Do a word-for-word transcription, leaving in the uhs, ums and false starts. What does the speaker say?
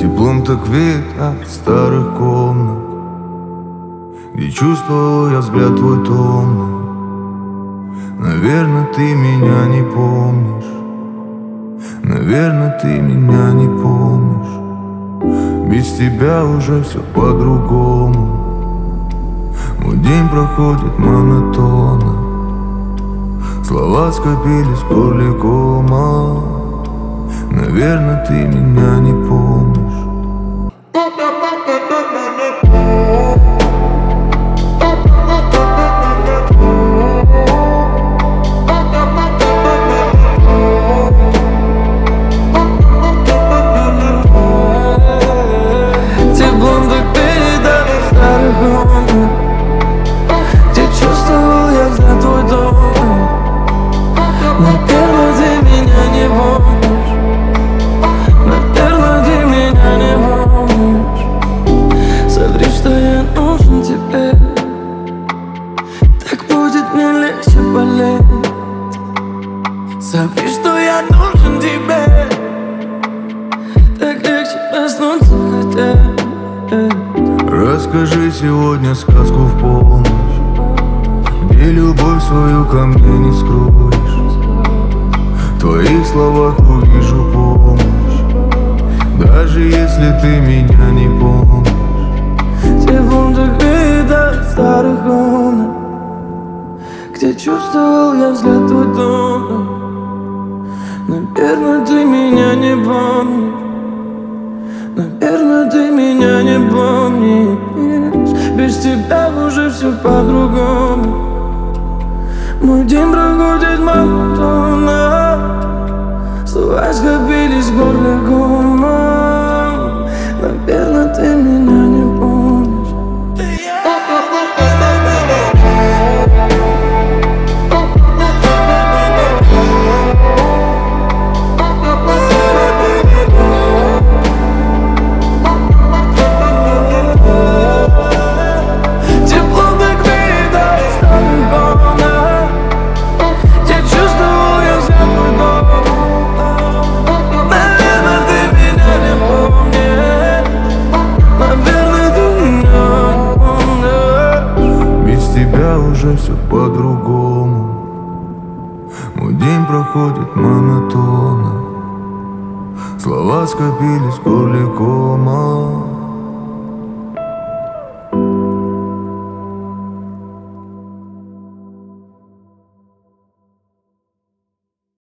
Теплом так веет от старых комнат, где чувствовал я взгляд твой томный. Наверное, ты меня не помнишь, наверное, ты меня не помнишь. Без тебя уже все по-другому. Мой день проходит монотонно, слова скопились в горле кома. Наверное, ты меня не помнишь. Теплом так передали старых комнат, где чувствовал я взгляд твой томный. Наверное, ты меня не помнишь, наверное, ты меня не помнишь. Соври, что я нужен тебе, так будет мне легче болеть. Соври, что я нужен тебе, так легче проснуться хотеть. Расскажи сегодня сказку в полночь, где любовь свою ко мне не скроешь. В твоих словах увижу помощь, даже если ты меня не помнишь. Теплом так веет от старых комнат, где чувствовал я взгляд твой томный. Наверное, ты меня не помнишь, наверное, ты меня не помнишь. Без тебя уже все по-другому. Мой день проходит монотонно, слова скопились в горле комом. Наверное, ты меня не помнишь. Уже все по-другому. Мой день проходит монотонно, слова скопились в горле кома.